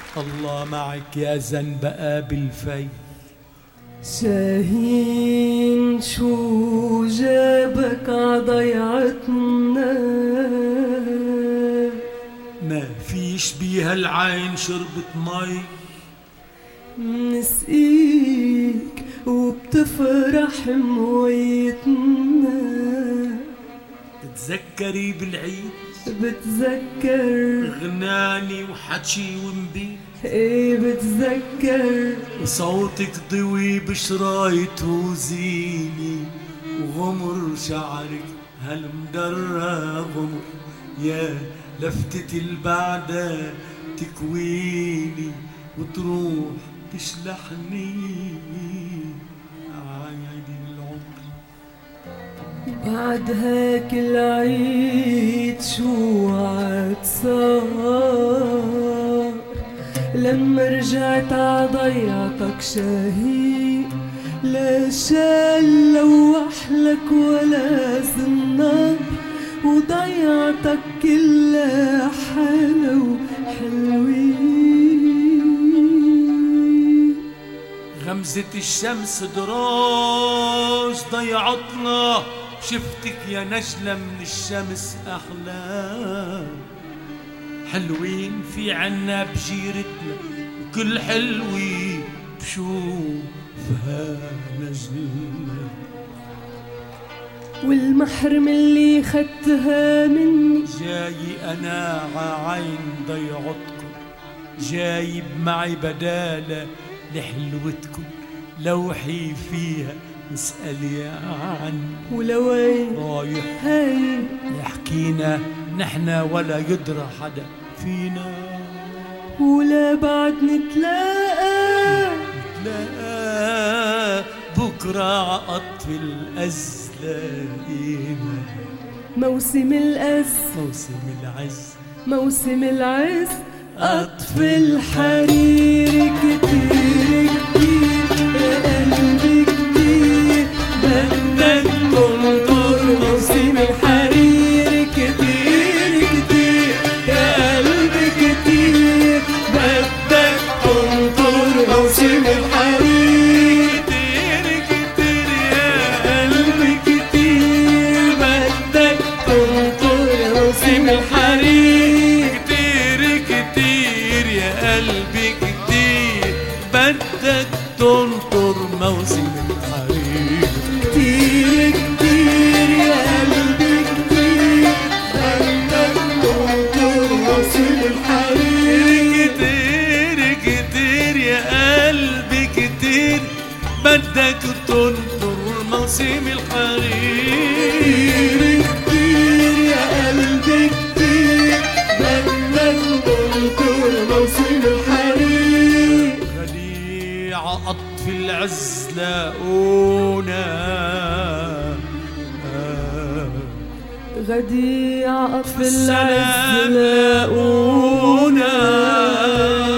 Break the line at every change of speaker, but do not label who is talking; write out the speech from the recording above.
الله معك يا زنبقة بالفي.
شاهين شو جابك عضيعتنا؟
ما فيش بيها العين شربت مي.
منسقيك وبتفرح مويتنا.
تتذكري بالعيد
بتذكر
غناني وحكي ومبيت.
ايه بتذكر
وصوتك ضوي بشرايط وزيني وغمر شعرك هالمدرى غمر. يا لفتة البعدة تكويني وتروح تشلحني عيد العمر.
بعد هاك العيد شو عاد صار لما رجعت عضيعتك شهيق؟ لا شال لوحلك ولا زنار وضيعتك كلها حلو حلوين.
غمزة الشمس دراج ضيعتنا. شفتك يا نجلة من الشمس أحلى. حلوين في عنا بجيرتنا وكل حلوة بشوفها نجلة.
والمحرم اللي خدتها مني
جاي أنا ععين ضيعتكم. جايب معي بدالة لحلوتكم. لوحي فيها نسألي عني.
ولوين
رايح
هاي
يحكينا نحنا ولا يدرى حدا فينا.
ولا بعد نتلاقى
بكرة عقطف الأزلاقينا.
موسم الأز
موسم العز
موسم العز قطف الحرير كتير كتير يا قلبي كتير بدك تنطر. موسم الحرير كتير كتير يا قلبي كتير بدك تنطر. موسم الحرير كتير كتير يا قلبي كتير بدك تنطر. موسم الحرير
كتير كتير يا قلبي كتير بدك تنطر. موسم الحرير
كتير كتير يا قلبي كتير بدك تنطر. موسم الحرير
كتير كتير يا قلبي كتير بدك تنطر. موسم الحرير
كتير يا قلبي كتير بدك تنطر. موسم الحرير
غديع قطف العز لاقونا.
غديع قطف
السلام
العز لاقونا.